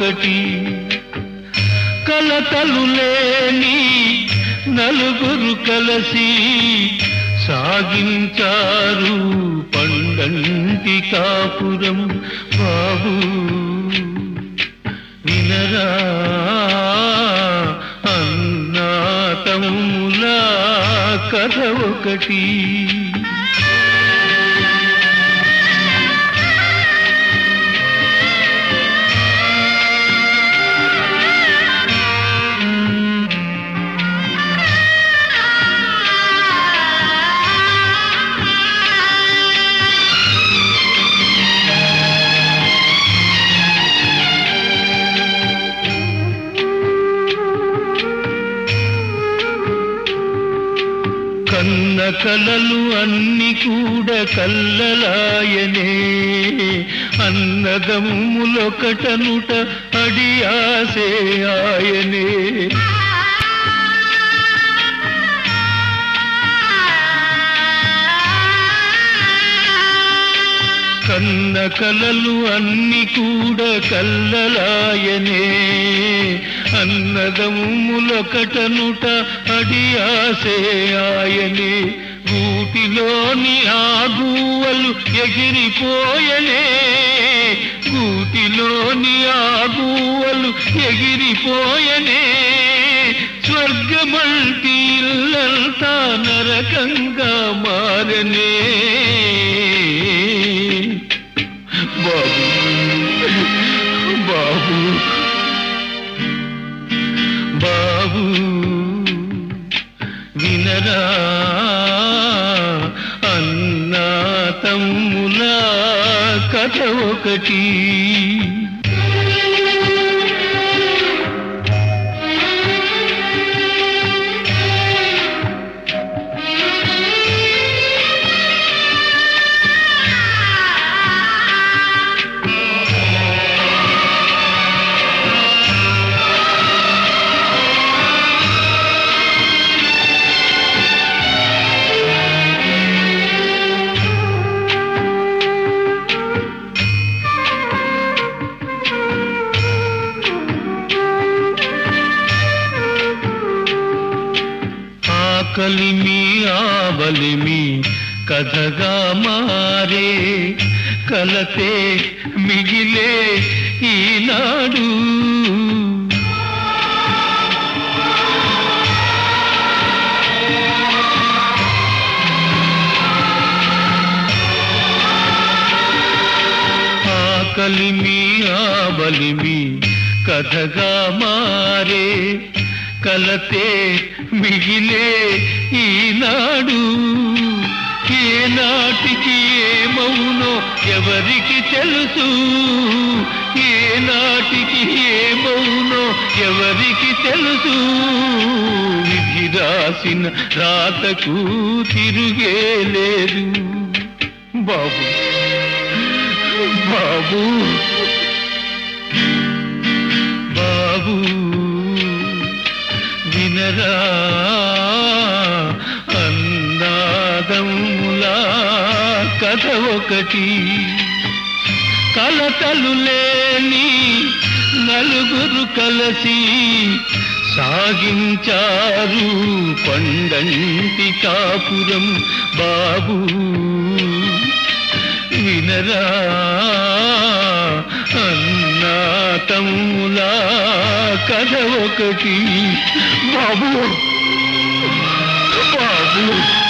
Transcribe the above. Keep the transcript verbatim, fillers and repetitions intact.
ఒకటి. కలతలు లేని నలుగురు కలసి సాగించారు పండంటి కాపురం. బాబు వినరా అన్నా తమ్ముల కథ ఒకటి. కన్న కలలు అన్ని కూడా కల్లలాయనే, అన్నదమ్ములొకటనుట అడి ఆసే ఆయనే. కన్న కలలు అన్ని కూడా కల్లలాయనే, అన్నదమ్ములొకటనుట అడి ఆసే ఆయనే. గూటిలోని ఆగువలు ఎగిరిపోయనే, గూటిలోని ఆగువలు ఎగిరిపోయనే. స్వర్గమంటి ఇల్లంతా నరకంగా మారనే. బాబు బాబు బాబు వినరా అన్నా తమ్ముల కథ ఒకటి. కలిమి ఆబలిమి కథగా మారే, కలతే మిగిలే ఈనాడు. ఆకలిమి ఆబలిమి కథగా మారే, కలతే మిగిలే ఈనాడు. ఏనాటికి ఏమవునో ఎవరికి తెలుసు, ఏనాటికి ఏమవునో ఎవరికి తెలుసు. విధి రాసిన రాతకు తిరుగే లేదు. బాబు బాబు బాబు వినరా అన్నాదమ్ముల కథ ఒకటి. కలతలు లేని నలుగురు కలసి సాగించారు పండంటి కాపురం. బాబు వినరా అన్నా తమ్ముల కథ ఒకటి. బాబు బాబు